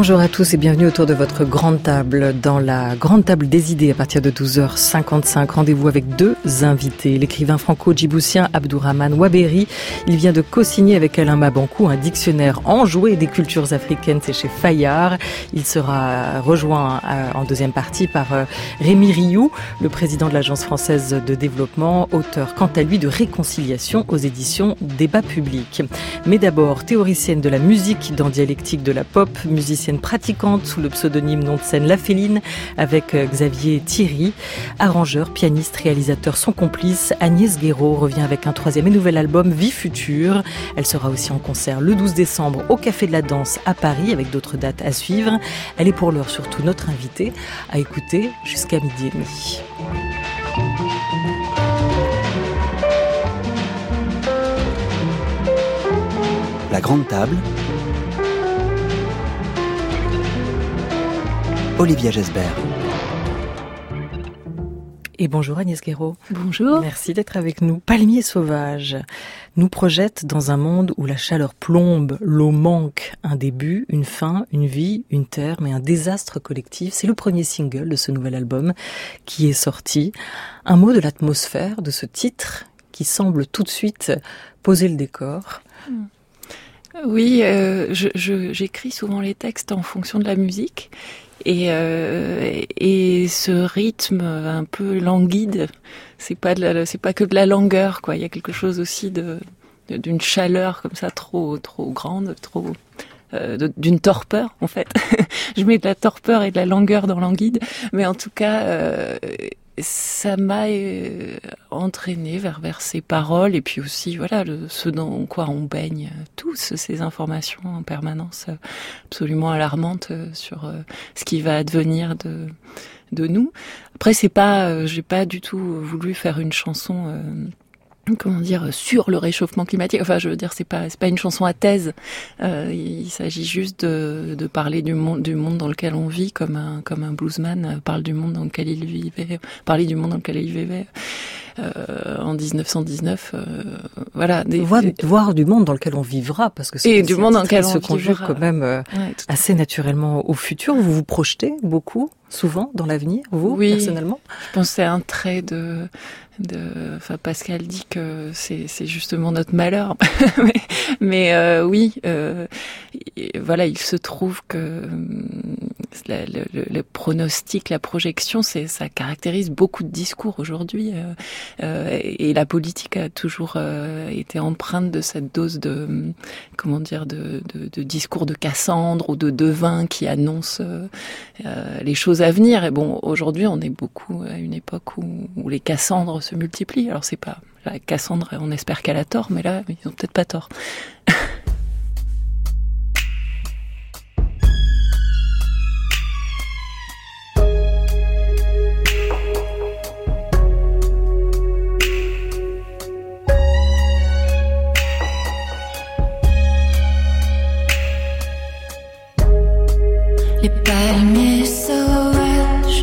Bonjour à tous et bienvenue autour de votre grande table. Dans la grande table des idées à partir de 12h55, rendez-vous avec deux invités. L'écrivain franco-djiboutien Abdourahmane Waberi, il vient de co-signer avec Alain Mabankou un dictionnaire enjoué des cultures africaines, c'est chez Fayard. Il sera rejoint en deuxième partie par Rémi Rioux, le président de l'Agence française de développement, auteur quant à lui de Réconciliation aux éditions Débat public. Mais d'abord, théoricienne de la musique dans Dialectique de la pop, musicienne pratiquante sous le pseudonyme nom de scène La Féline avec Xavier Thierry, arrangeur, pianiste, réalisateur, son complice. Agnès Guéraud revient avec un troisième et nouvel album Vie Future. Elle sera aussi en concert le 12 décembre au Café de la Danse à Paris avec d'autres dates à suivre. Elle est pour l'heure surtout notre invitée à écouter jusqu'à midi et demi. La grande table. Olivia Gesbert. Et bonjour Agnès Guéraud. Bonjour. Merci d'être avec nous. Palmier sauvage nous projette dans un monde où la chaleur plombe, l'eau manque, un début, une fin, une vie, une terre, mais un désastre collectif. C'est le premier single de ce nouvel album qui est sorti. Un mot de l'atmosphère de ce titre qui semble tout de suite poser le décor. Oui, j'écris souvent les textes en fonction de la musique. Et ce rythme un peu languide, c'est pas que de la langueur, quoi. Il y a quelque chose aussi d'une chaleur comme ça trop grande, d'une torpeur en fait. Je mets de la torpeur et de la langueur dans languide, mais en tout cas ça m'a entraîné vers ces paroles et puis aussi voilà ce dans quoi on baigne tous, ces informations en permanence absolument alarmantes sur ce qui va advenir de nous. Après c'est pas j'ai pas du tout voulu faire une chanson sur le réchauffement climatique. Enfin, je veux dire, c'est pas une chanson à thèse. Il s'agit juste de parler du monde dans lequel on vit, comme un bluesman parle du monde dans lequel il vivait, parlait du monde dans lequel il vivait. En 1919, voilà. Voir du monde dans lequel on vivra, parce que c'est du monde dans lequel on se conjugue quand même assez naturellement au futur. Vous vous projetez beaucoup, souvent, dans l'avenir, vous, personnellement? Je pense que c'est un trait Pascal dit que c'est justement notre malheur. mais oui, voilà, il se trouve que le pronostic, la projection, ça caractérise beaucoup de discours aujourd'hui. Et la politique a toujours été empreinte de cette dose de discours de Cassandre ou de devin qui annonce les choses à venir. Et bon, aujourd'hui, on est beaucoup à une époque où les Cassandres se multiplient. Alors c'est pas la Cassandre, on espère qu'elle a tort, mais là, ils ont peut-être pas tort. Les palmiers sauvages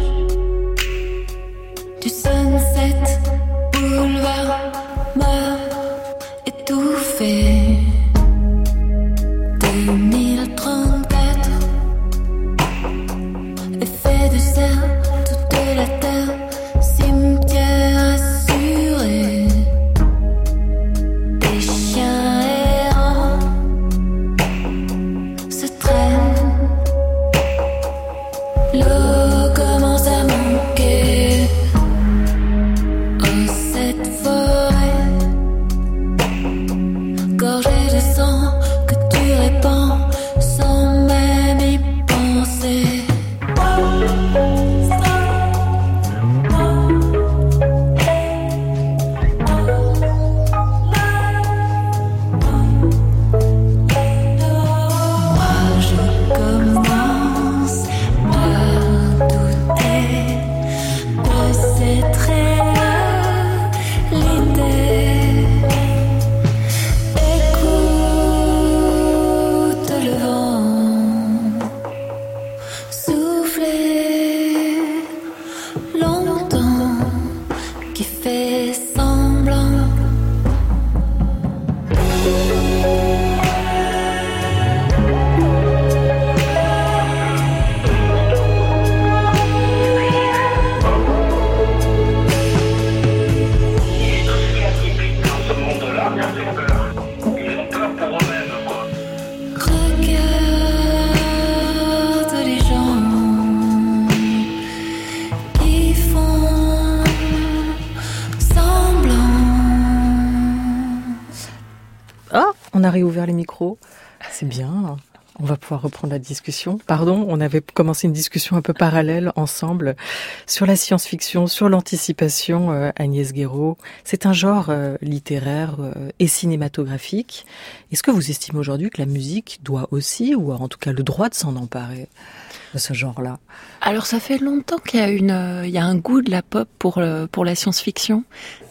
du Sunset Boulevard meurent étouffés. réouvert les micros. C'est bien. On va pouvoir reprendre la discussion. Pardon, on avait commencé une discussion un peu parallèle ensemble sur la science-fiction, sur l'anticipation, Agnès Guéraud. C'est un genre littéraire et cinématographique. Est-ce que vous estimez aujourd'hui que la musique doit aussi, ou en tout cas le droit de s'en emparer de ce genre-là? Alors ça fait longtemps qu'il y a un goût de la pop pour la science-fiction.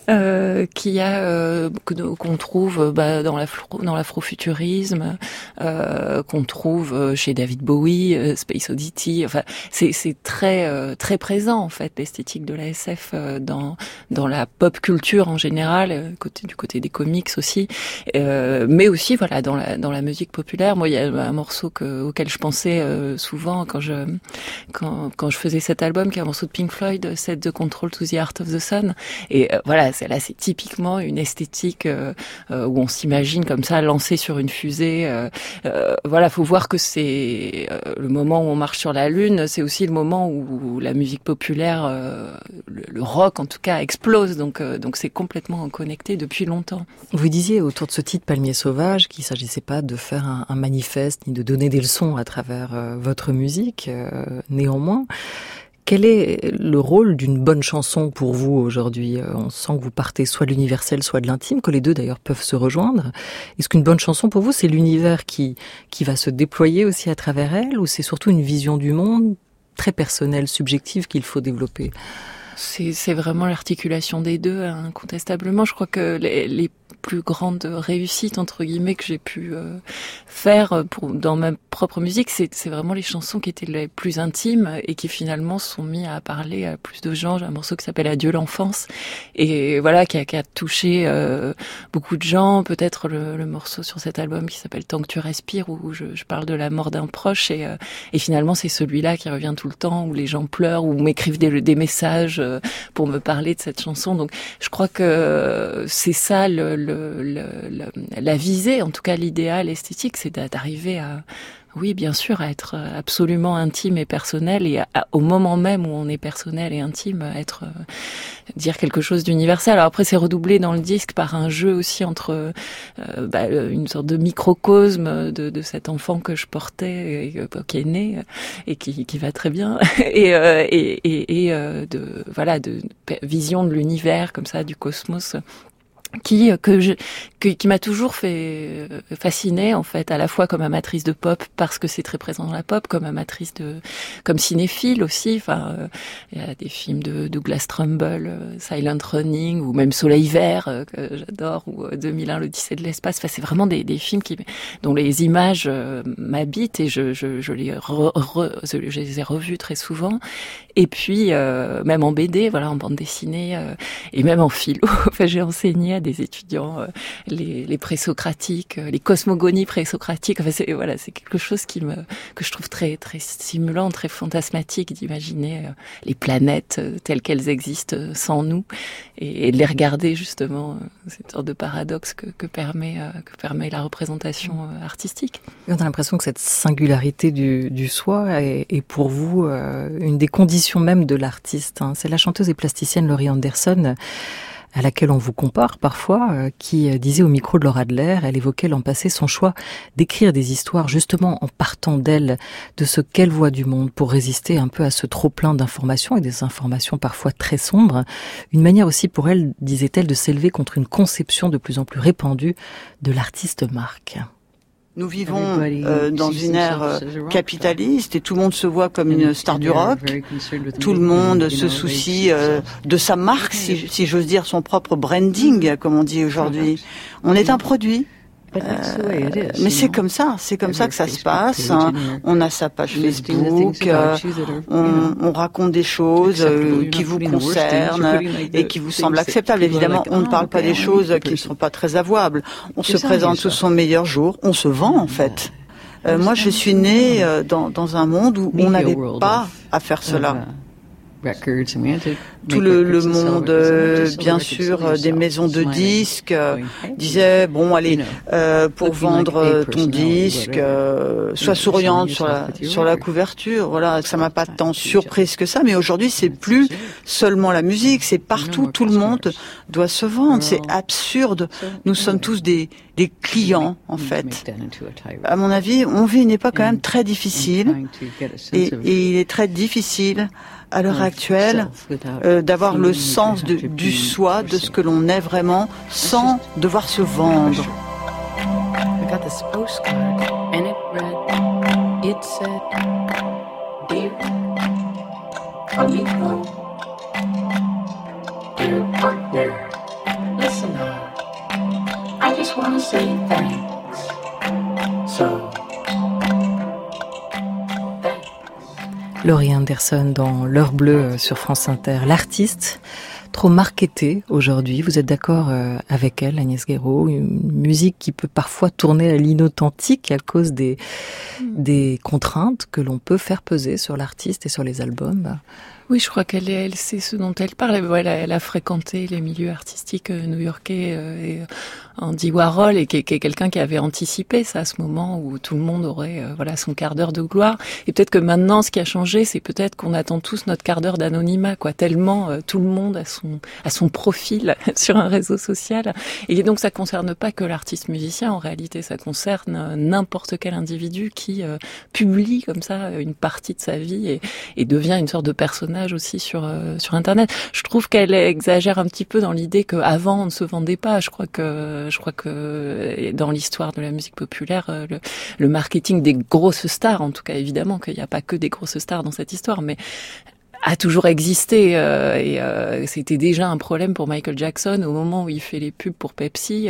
Qu'on trouve dans l'afrofuturisme, qu'on trouve chez David Bowie, Space Oddity. Enfin, c'est très très présent en fait l'esthétique de la SF dans la pop culture en général, du côté des comics aussi, mais aussi voilà dans la musique populaire. Moi, il y a un morceau auquel je pensais souvent quand je faisais cet album, qui est un morceau de Pink Floyd, Set the Control to the Heart of the Sun, et voilà. C'est typiquement une esthétique où on s'imagine comme ça lancé sur une fusée. Voilà, faut voir que c'est le moment où on marche sur la Lune, c'est aussi le moment où la musique populaire, le rock en tout cas, explose. Donc c'est complètement connecté depuis longtemps. Vous disiez autour de ce titre Palmier sauvage qu'il s'agissait pas de faire un manifeste ni de donner des leçons à travers votre musique. Néanmoins, quel est le rôle d'une bonne chanson pour vous aujourd'hui? On sent que vous partez soit de l'universel, soit de l'intime, que les deux d'ailleurs peuvent se rejoindre. Est-ce qu'une bonne chanson pour vous, c'est l'univers qui va se déployer aussi à travers elle, ou c'est surtout une vision du monde très personnelle, subjective qu'il faut développer? C'est vraiment l'articulation des deux, incontestablement. Je crois que les plus grandes réussites entre guillemets que j'ai pu faire dans ma propre musique, c'est vraiment les chansons qui étaient les plus intimes et qui finalement sont mis à parler à plus de gens. J'ai un morceau qui s'appelle Adieu l'enfance, et voilà, qui a touché beaucoup de gens. Peut-être le morceau sur cet album qui s'appelle Tant que tu respires, où je parle de la mort d'un proche, et finalement c'est celui-là qui revient tout le temps, où les gens pleurent ou m'écrivent des messages pour me parler de cette chanson. Donc je crois que c'est ça la visée, en tout cas l'idéal esthétique, c'est d'arriver à, oui bien sûr, à être absolument intime et personnel, et au moment même où on est personnel et intime, dire quelque chose d'universel. Alors après c'est redoublé dans le disque par un jeu aussi entre une sorte de microcosme de cet enfant que je portais, qui est né et qui va très bien, et de vision de l'univers comme ça, du cosmos, qui m'a toujours fait fasciner en fait, à la fois comme amatrice de pop parce que c'est très présent dans la pop, comme comme cinéphile aussi. Enfin, il y a des films de Douglas Trumbull, Silent Running, ou même Soleil Vert que j'adore, ou 2001 l'Odyssée de l'espace. Enfin, c'est vraiment des films dont les images m'habitent, et je les ai revus très souvent. Et puis même en BD, voilà, en bande dessinée, et même en philo. Enfin, j'ai enseigné à des étudiants les présocratiques, les cosmogonies présocratiques. Enfin, c'est quelque chose que je trouve très très stimulant, très fantasmatique, d'imaginer les planètes telles qu'elles existent sans nous, et de les regarder justement, cette sorte de paradoxe que permet la représentation artistique. Et on a l'impression que cette singularité du soi est pour vous une des conditions même de l'artiste. C'est la chanteuse et plasticienne Laurie Anderson, à laquelle on vous compare parfois, qui disait au micro de Laura Adler, elle évoquait l'an passé son choix d'écrire des histoires justement en partant d'elle, de ce qu'elle voit du monde, pour résister un peu à ce trop-plein d'informations, et des informations parfois très sombres. Une manière aussi pour elle, disait-elle, de s'élever contre une conception de plus en plus répandue de l'artiste marque. Nous vivons dans une ère capitaliste, et tout le monde se voit comme une star du rock. Tout le monde se soucie de sa marque, si j'ose dire, son propre branding, comme on dit aujourd'hui. On est un produit. Mais c'est comme ça que ça se passe. On a sa page Facebook, on raconte des choses qui vous concernent et qui vous semblent acceptables. Évidemment, on ne parle pas des choses qui ne sont pas très avouables. On se présente sous son meilleur jour, on se vend en fait. Moi, je suis née dans un monde où on n'avait pas à faire cela. Tout le monde, bien sûr, des maisons de disques disaient bon, allez, pour vendre ton disque, sois souriante sur la couverture. Voilà, ça m'a pas tant surprise que ça. Mais aujourd'hui, c'est plus seulement la musique, c'est partout. Tout le monde doit se vendre. C'est absurde. Nous sommes tous des clients, en fait. À mon avis, on vit une époque quand même très difficile, et il est très difficile à l'heure actuelle d'avoir le sens du soi, de ce que l'on est vraiment, sans devoir se vendre. I got this postcard and it read, it said, dear amigo, dear partner, listen up, I just want to say thanks, so Laurie Anderson dans L'heure bleue sur France Inter. L'artiste trop marketée aujourd'hui, vous êtes d'accord avec elle, Agnès Guéraud, une musique qui peut parfois tourner à l'inauthentique à cause des contraintes que l'on peut faire peser sur l'artiste et sur les albums. Oui, je crois qu'elle sait ce dont elle parle. Elle a fréquenté les milieux artistiques new-yorkais et Andy Warhol, et qui est quelqu'un qui avait anticipé ça à ce moment où tout le monde aurait son quart d'heure de gloire. Et peut-être que maintenant, ce qui a changé, c'est peut-être qu'on attend tous notre quart d'heure d'anonymat, tellement tout le monde a son profil sur un réseau social. Et donc, ça concerne pas que l'artiste musicien. En réalité, ça concerne n'importe quel individu qui publie comme ça une partie de sa vie et devient une sorte de personnage aussi sur Internet. Je trouve qu'elle exagère un petit peu dans l'idée qu'avant on ne se vendait pas. Je crois que dans l'histoire de la musique populaire, le marketing des grosses stars, en tout cas évidemment qu'il n'y a pas que des grosses stars dans cette histoire, mais a toujours existé et c'était déjà un problème pour Michael Jackson au moment où il fait les pubs pour Pepsi.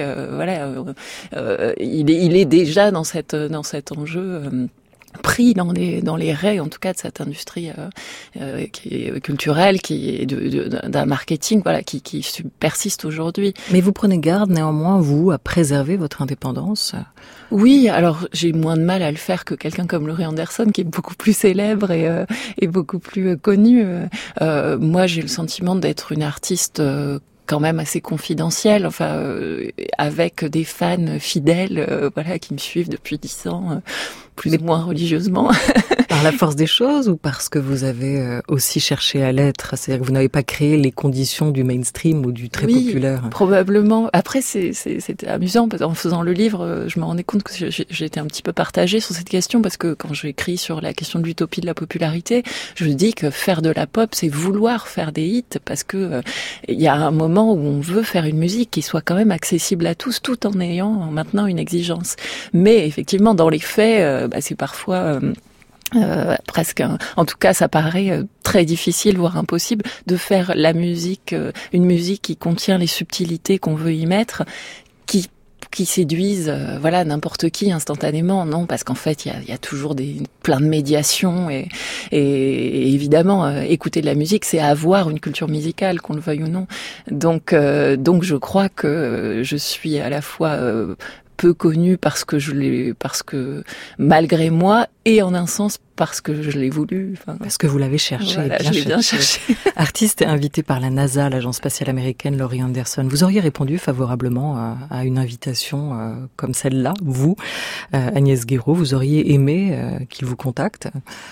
Il est déjà dans cet enjeu. Pris dans les raies, en tout cas, de cette industrie qui est culturelle, qui est d'un marketing, qui persiste aujourd'hui. Mais vous prenez garde, néanmoins, vous, à préserver votre indépendance? Oui, alors j'ai moins de mal à le faire que quelqu'un comme Laurie Anderson, qui est beaucoup plus célèbre et beaucoup plus connu. Moi, j'ai le sentiment d'être une artiste quand même assez confidentielle, avec des fans fidèles, qui me suivent depuis 10 ans, plus ou moins religieusement. Par la force des choses ou parce que vous avez aussi cherché à l'être? C'est-à-dire que vous n'avez pas créé les conditions du mainstream ou du très populaire? Probablement. Après, c'était amusant, parce qu'en faisant le livre, je me rendais compte que j'étais un petit peu partagée sur cette question, parce que quand j'écris sur la question de l'utopie de la popularité, je dis que faire de la pop, c'est vouloir faire des hits, parce que il y a un moment où on veut faire une musique qui soit quand même accessible à tous, tout en maintenant une exigence. Mais effectivement, dans les faits, c'est parfois presque, en tout cas, ça paraît très difficile, voire impossible, de faire la musique, une musique qui contient les subtilités qu'on veut y mettre, qui séduisent n'importe qui instantanément. Non, parce qu'en fait il y a toujours plein de médiations et évidemment écouter de la musique, c'est avoir une culture musicale, qu'on le veuille ou non. Donc je crois que je suis à la fois peu connue parce que malgré moi, et en un sens parce que je l'ai voulu. Parce que vous l'avez cherché. Voilà, je l'ai bien cherché. Artiste invité par la NASA, l'agence spatiale américaine, Laurie Anderson. Vous auriez répondu favorablement à une invitation comme celle-là, vous, Agnès Guéraud, vous auriez aimé qu'il vous contacte?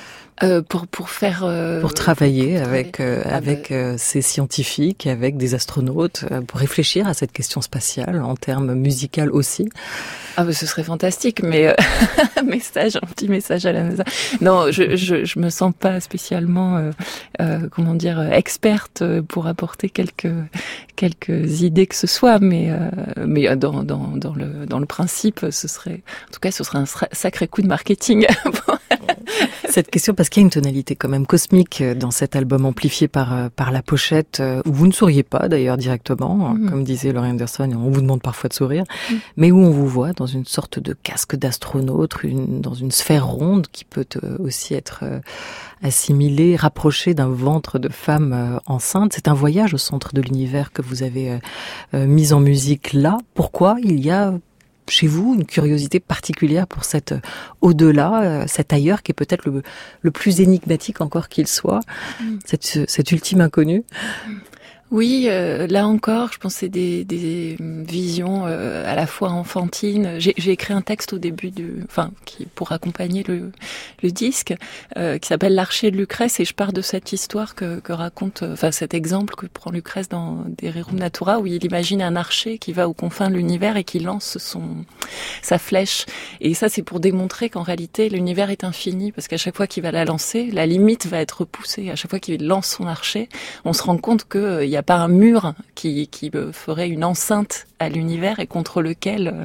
Pour travailler avec ces scientifiques, avec des astronautes, pour réfléchir à cette question spatiale en termes musicaux aussi. Ce serait fantastique, mais un petit message à la NASA. Non, je me sens pas spécialement experte pour apporter quelques idées que ce soit, mais dans le principe, ce serait un sacré coup de marketing. Cette question, parce qu'il y a une tonalité quand même cosmique dans cet album, amplifié par la pochette, où vous ne souriez pas d'ailleurs directement, comme disait Laurie Anderson, on vous demande parfois de sourire, mais où on vous voit dans une sorte de casque d'astronaute, dans une sphère ronde qui peut aussi être assimilée, rapprochée d'un ventre de femme enceinte. C'est un voyage au centre de l'univers que vous avez mis en musique là. Pourquoi il y a chez vous une curiosité particulière pour cet au-delà, cet ailleurs qui est peut-être le plus énigmatique encore qu'il soit, cet ultime inconnu? Oui, là encore, je pense que c'est des visions à la fois enfantines. J'ai écrit un texte au début qui pour accompagner le disque, qui s'appelle L'Archer de Lucrèce, et je pars de cette histoire que raconte, cet exemple que prend Lucrèce dans De Rerum Natura, où il imagine un archer qui va aux confins de l'univers et qui lance sa flèche. Et ça, c'est pour démontrer qu'en réalité, l'univers est infini, parce qu'à chaque fois qu'il va la lancer, la limite va être repoussée. À chaque fois qu'il lance son archer, on se rend compte qu'il y a pas un mur qui ferait une enceinte à l'univers et contre lequel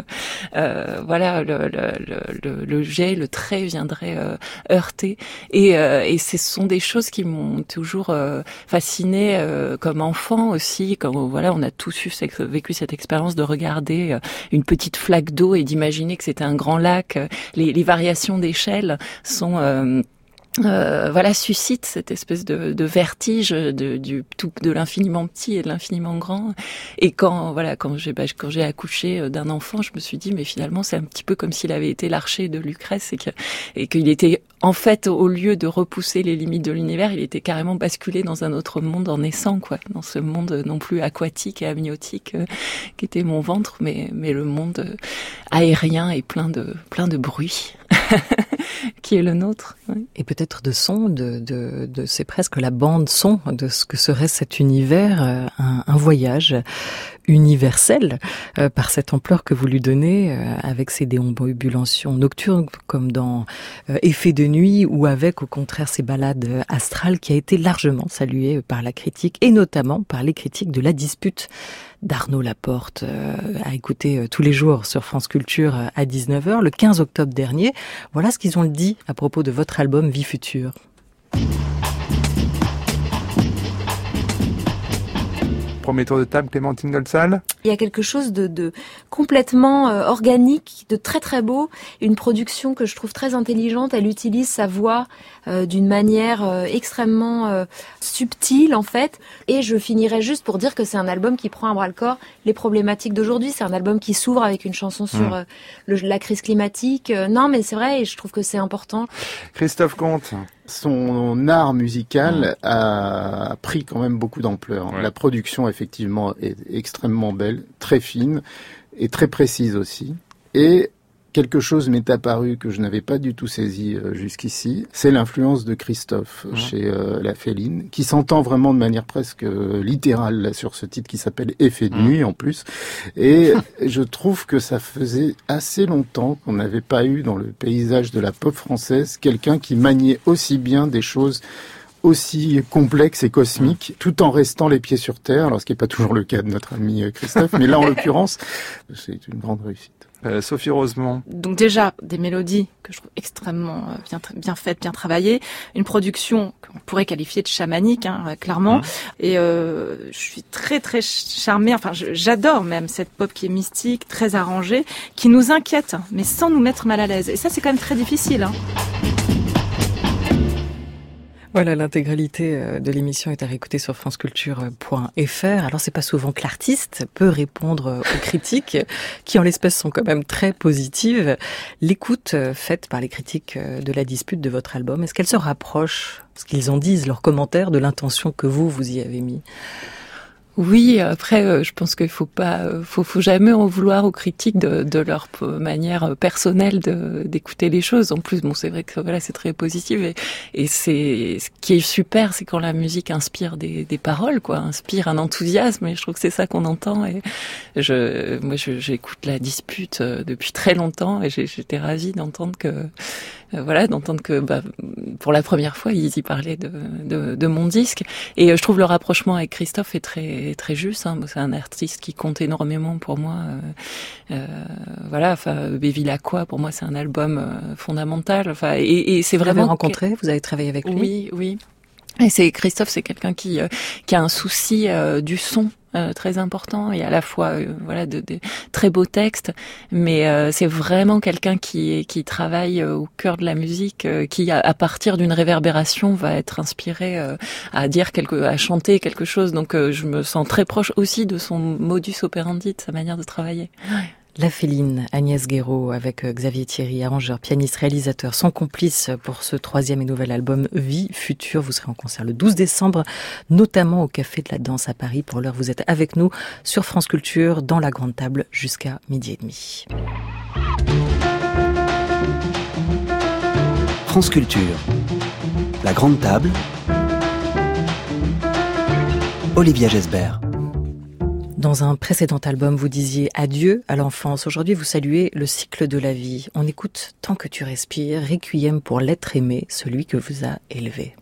le jet, le trait viendrait heurter. Et ce sont des choses qui m'ont toujours fascinée comme enfant aussi. Comme on a tous vécu cette expérience de regarder une petite flaque d'eau et d'imaginer que c'était un grand lac. Les variations d'échelle sont suscite cette espèce de vertige de l'infiniment petit et de l'infiniment grand. Et quand j'ai accouché d'un enfant, je me suis dit, mais finalement, c'est un petit peu comme s'il avait été l'archer de Lucrèce et qu'il était, en fait, au lieu de repousser les limites de l'univers, il était carrément basculé dans un autre monde en naissant, dans ce monde non plus aquatique et amniotique qui était mon ventre, mais le monde aérien et plein de bruit. Qui est le nôtre. Oui. Et peut-être de son, c'est presque la bande son de ce que serait cet univers, un voyage universel par cette ampleur que vous lui donnez, avec ces déambulations nocturnes comme dans Effet de nuit, ou avec au contraire ces balades astrales qui a été largement saluée par la critique et notamment par les critiques de La Dispute d'Arnaud Laporte, à écouter tous les jours sur France Culture à 19h, le 15 octobre dernier. Voilà ce qu'ils ont dit à propos de votre album Vie future. Premier tour de table, Clémentine Golsal. Il y a quelque chose de complètement organique, de très très beau. Une production que je trouve très intelligente. Elle utilise sa voix d'une manière extrêmement subtile en fait. Et je finirai juste pour dire que c'est un album qui prend à bras-le-corps les problématiques d'aujourd'hui. C'est un album qui s'ouvre avec une chanson sur la crise climatique. Non mais c'est vrai et je trouve que c'est important. Christophe Comte. Son art musical a pris quand même beaucoup d'ampleur. Ouais. La production, effectivement, est extrêmement belle, très fine et très précise aussi. Et quelque chose m'est apparu que je n'avais pas du tout saisi jusqu'ici, c'est l'influence de Christophe chez La Féline, qui s'entend vraiment de manière presque littérale là, sur ce titre qui s'appelle Effet de nuit en plus. Et je trouve que ça faisait assez longtemps qu'on n'avait pas eu dans le paysage de la pop française quelqu'un qui maniait aussi bien des choses aussi complexes et cosmiques, tout en restant les pieds sur terre, alors ce qui n'est pas toujours le cas de notre ami Christophe, mais là en l'occurrence, c'est une grande réussite. Sophie Rosemont. Donc déjà, des mélodies que je trouve extrêmement bien faites, bien travaillées. Une production qu'on pourrait qualifier de chamanique, clairement. Et je suis très très charmée, j'adore même cette pop qui est mystique, très arrangée, qui nous inquiète, mais sans nous mettre mal à l'aise. Et ça, c'est quand même très difficile. Voilà, l'intégralité de l'émission est à réécouter sur franceculture.fr. Alors, c'est pas souvent que l'artiste peut répondre aux critiques, qui en l'espèce sont quand même très positives. L'écoute faite par les critiques de La Dispute de votre album, est-ce qu'elle se rapproche, ce qu'ils en disent, leurs commentaires, de l'intention que vous y avez mis ? Oui, après, je pense qu'il faut jamais en vouloir aux critiques de leur manière personnelle d'écouter les choses. En plus, c'est vrai que c'est très positif et c'est ce qui est super, c'est quand la musique inspire des paroles, inspire un enthousiasme. Et je trouve que c'est ça qu'on entend. Et j'écoute La Dispute depuis très longtemps et j'étais ravie d'entendre que pour la première fois ils y parlaient de mon disque. Et je trouve le rapprochement avec Christophe est très juste. C'est un artiste qui compte énormément pour moi. Bevilacqua, pour moi, c'est un album fondamental. Et c'est vraiment. Vous l'avez rencontré, vous avez travaillé avec lui. Oui. Et Christophe, c'est quelqu'un qui a un souci du son. Très important et à la fois de très beaux textes, mais c'est vraiment quelqu'un qui travaille au cœur de la musique, qui à partir d'une réverbération va être inspiré à chanter quelque chose. Donc je me sens très proche aussi de son modus operandi, de sa manière de travailler. Ouais. La Féline, Agnès Guéraud, avec Xavier Thierry, arrangeur, pianiste, réalisateur, son complice pour ce 3e et nouvel album Vie Future. Vous serez en concert le 12 décembre, notamment au Café de la Danse à Paris. Pour l'heure, vous êtes avec nous sur France Culture, dans la Grande Table, jusqu'à 12h30. France Culture, la Grande Table, Olivia Gesbert. Dans un précédent album, vous disiez adieu à l'enfance. Aujourd'hui, vous saluez le cycle de la vie. On écoute Tant que tu respires, Requiem pour l'être aimé, celui que vous a élevé.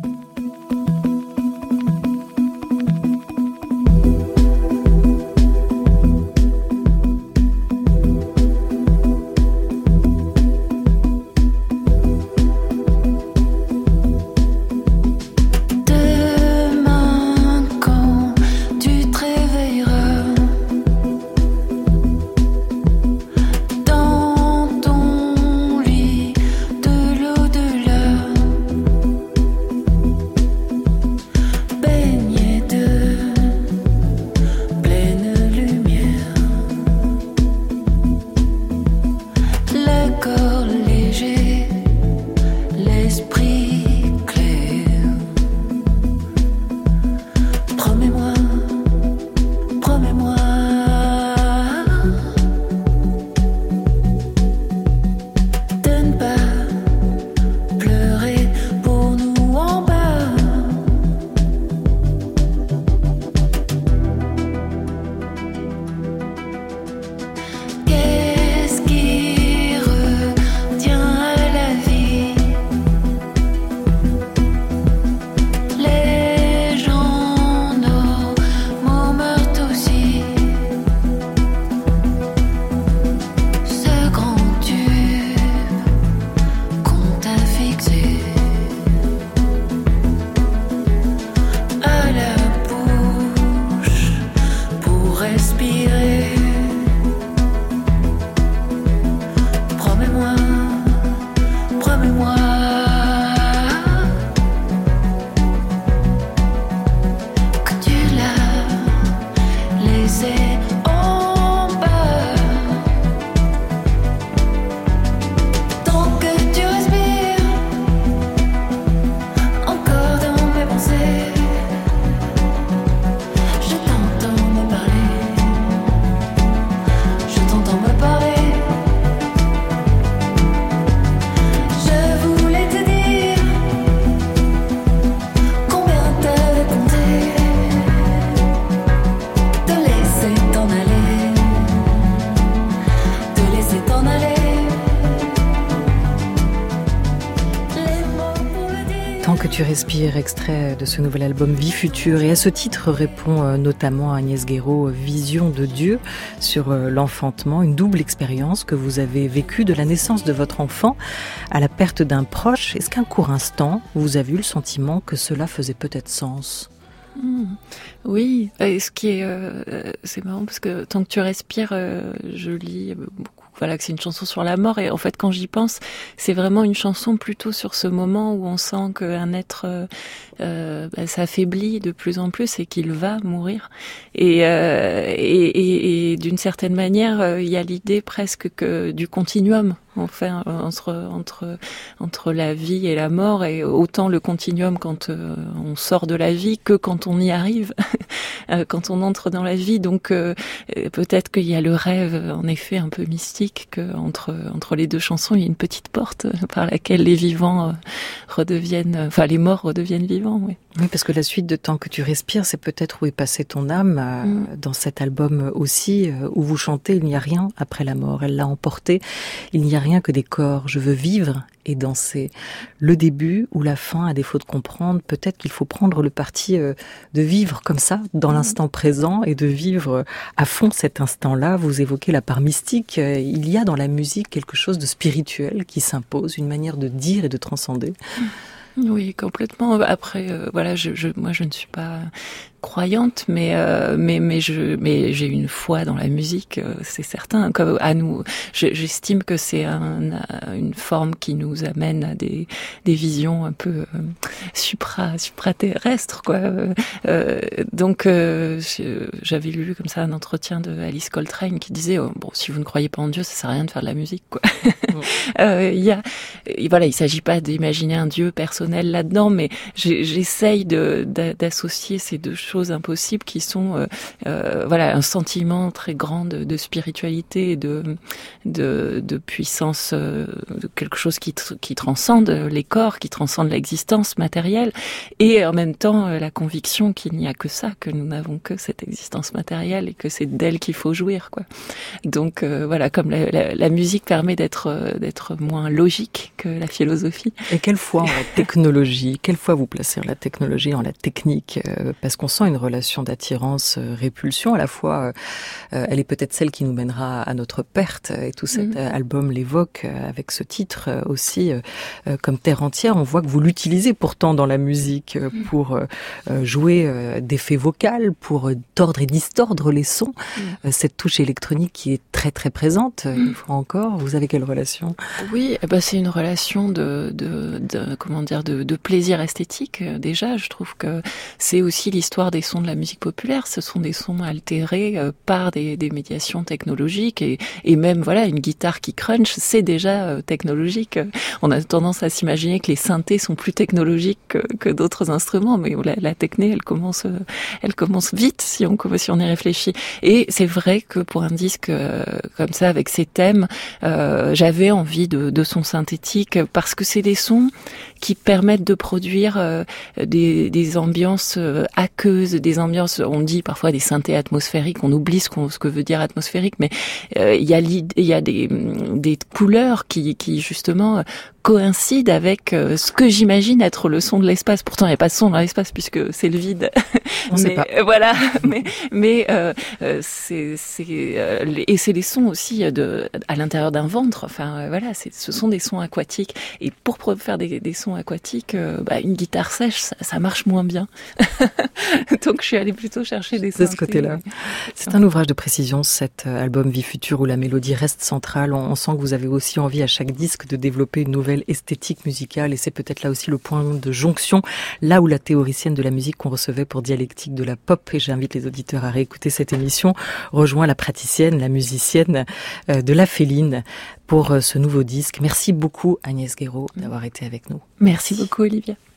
Tu respires, extrait de ce nouvel album Vie Future. Et à ce titre répond notamment Agnès Guéraud, Vision de Dieu sur l'enfantement, une double expérience que vous avez vécue de la naissance de votre enfant à la perte d'un proche. Est-ce qu'un court instant, vous avez eu le sentiment que cela faisait peut-être sens ? Oui, et ce qui est, c'est marrant parce que Tant que tu respires, je lis beaucoup. Voilà, que c'est une chanson sur la mort, et en fait quand j'y pense, c'est vraiment une chanson plutôt sur ce moment où on sent qu'un être s'affaiblit de plus en plus et qu'il va mourir, et d'une certaine manière il y a l'idée presque que du continuum, enfin entre la vie et la mort, et autant le continuum quand on sort de la vie que quand on y arrive, quand on entre dans la vie. Donc peut-être qu'il y a le rêve en effet un peu mystique, que entre les deux chansons il y a une petite porte par laquelle les vivants les morts redeviennent vivants. Oui. Oui, parce que la suite de Tant que tu respires, c'est peut-être où est passée ton âme, dans cet album aussi, où vous chantez « Il n'y a rien après la mort ». Elle l'a emporté. Il n'y a rien que des corps. Je veux vivre et danser. Le début ou la fin, à défaut de comprendre, peut-être qu'il faut prendre le parti de vivre comme ça, dans l'instant présent, et de vivre à fond cet instant-là. Vous évoquez la part mystique. Il y a dans la musique quelque chose de spirituel qui s'impose, une manière de dire et de transcender. Oui, complètement. Après, voilà, moi, je ne suis pas croyante, mais j'ai une foi dans la musique, c'est certain. Comme à nous, j'estime que c'est une forme qui nous amène à des visions un peu supraterrestres, quoi. Donc, j'avais lu comme ça un entretien de Alice Coltrane qui disait bon, si vous ne croyez pas en Dieu, ça sert à rien de faire de la musique, quoi. Il s'agit pas d'imaginer un Dieu personnel là-dedans, mais j'essaye d'associer ces deux choses impossibles qui sont un sentiment très grand de spiritualité et de puissance, de quelque chose qui transcende les corps, qui transcende l'existence matérielle, et en même temps la conviction qu'il n'y a que ça, que nous n'avons que cette existence matérielle et que c'est d'elle qu'il faut jouir, quoi. Donc comme la musique permet d'être moins logique que la philosophie. Et quelle foi en la technologie, quelle foi vous placez en la technologie, en la technique, parce qu'on sent une relation d'attirance, répulsion, à la fois elle est peut-être celle qui nous mènera à notre perte, et tout cet album l'évoque avec ce titre aussi, comme terre entière. On voit que vous l'utilisez pourtant dans la musique pour jouer d'effets vocaux, pour tordre et distordre les sons, cette touche électronique qui est très très présente, une fois encore. Vous avez quelle relation? Oui, c'est une relation de plaisir esthétique. Déjà, je trouve que c'est aussi l'histoire des sons de la musique populaire. Ce sont des sons altérés par des médiations technologiques, et même une guitare qui crunch, c'est déjà technologique. On a tendance à s'imaginer que les synthés sont plus technologiques que d'autres instruments, mais la techné, elle commence vite si on y réfléchit. Et c'est vrai que pour un disque comme ça, avec ces thèmes, j'avais envie de sons synthétiques, parce que c'est des sons qui permettent de produire des ambiances aqueuses, des ambiances, on dit parfois des synthés atmosphériques, on oublie ce que veut dire atmosphérique, mais il y a des couleurs qui justement coïncide avec ce que j'imagine être le son de l'espace. Pourtant, il n'y a pas de son dans l'espace puisque c'est le vide. On sait pas. Voilà. Mais et c'est des sons aussi à l'intérieur d'un ventre. Enfin, ce sont des sons aquatiques. Et pour faire des sons aquatiques, une guitare sèche, ça marche moins bien. Donc, je suis allée plutôt chercher des synthés. De ce côté-là. C'est un ouvrage de précision, cet album Vie future, où la mélodie reste centrale. On sent que vous avez aussi envie à chaque disque de développer une nouvelle esthétique musicale, et c'est peut-être là aussi le point de jonction, là où la théoricienne de la musique qu'on recevait pour Dialectique de la pop, et j'invite les auditeurs à réécouter cette émission, rejoint la praticienne, la musicienne de la Féline pour ce nouveau disque. Merci beaucoup Agnès Guéraud d'avoir été avec nous. Merci beaucoup Olivia.